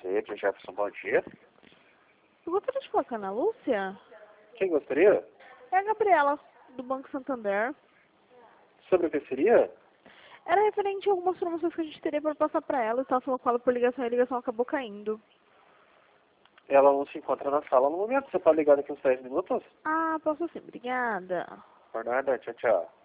Cacete, Jefferson, bom dia. Eu gostaria de falar com a Ana Lúcia. Quem gostaria? É a Gabriela, do Banco Santander. Sobre o que seria? Era referente a algumas promoções que a gente teria para passar para ela. Eu estava falando com ela por ligação e a ligação acabou caindo. Ela não se encontra na sala no momento. Você pode ligar daqui uns 10 minutos? Ah, posso sim. Obrigada. Por nada, tchau, tchau.